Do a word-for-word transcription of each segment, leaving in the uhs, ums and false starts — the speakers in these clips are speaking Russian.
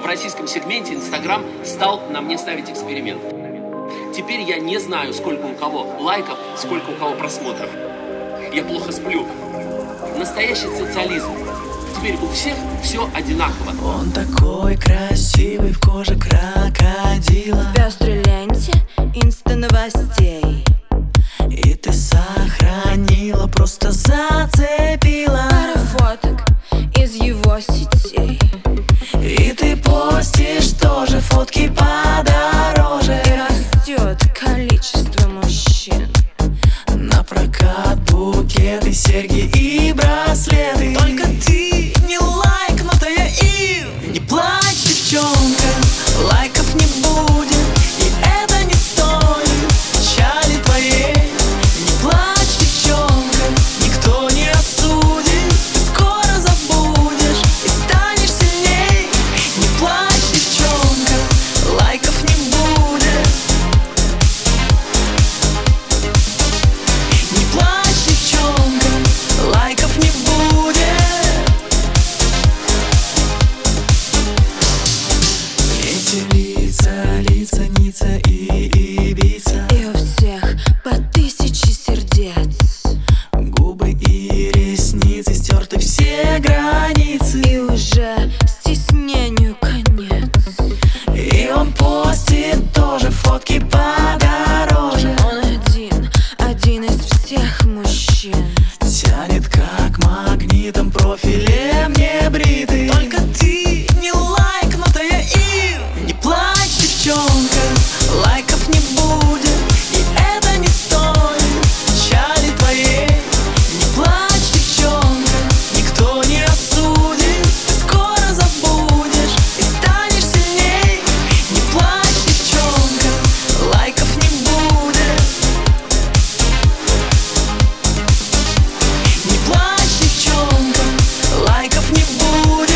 российском сегменте Инстаграм стал на мне ставить эксперимент. Теперь я не знаю, сколько у кого лайков, сколько у кого просмотров. Я плохо сплю. Настоящий социализм. Теперь у всех все одинаково. Он такой красивый в коже крокодила, в пестрой ленте инста-новостей. И ты сохранила, просто зацепила Пара фоток из его сетей. И ты постишь тоже фотки подороже. И растет количество мужчин. На прокат букеты, серьги и браслеты. Только ты не лайкнутая им. Не плачь, девчонка, лайков не будет, и это не стоит печали твоей. Не плачь, девчонка, никто не осудит. Ты скоро забудешь и станешь сильней. Не плачь, девчонка, лайков не будет. Не плачь, девчонка, лайков не будет. Эти лица, лица, ница и Ибица. И у всех по тысяче сердец. Губы и ресницы стерты все границы. И уже стеснению конец. И он постит тоже фотки подороже. Он один, один из всех мужчин. Тянет как магнитом, профилем не бритый. Только ты не лайкнутая им. Не плачь, девчонка, лайков не будет, и это не стоит печали твоей. Не плачь, девчонка, никто не осудит. Ты скоро забудешь и станешь сильней. Не плачь, девчонка, лайков не будет. Не плачь, девчонка, лайков не будет.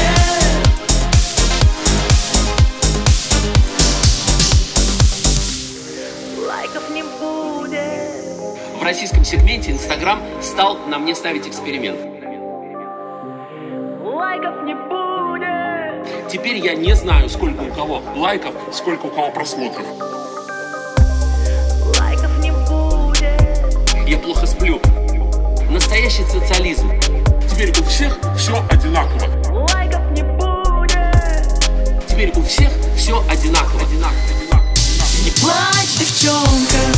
Лайков не будет. В российском сегменте Инстаграм стал на мне ставить эксперимент. Лайков не будет. Теперь я не знаю, сколько у кого лайков, сколько у кого просмотров. Лайков не будет. Я плохо сплю. Настоящий социализм. Теперь у всех все одинаково. Лайков не будет. Теперь у всех все одинаково. Одинаково. Одинаково. Не плачь, девчонка,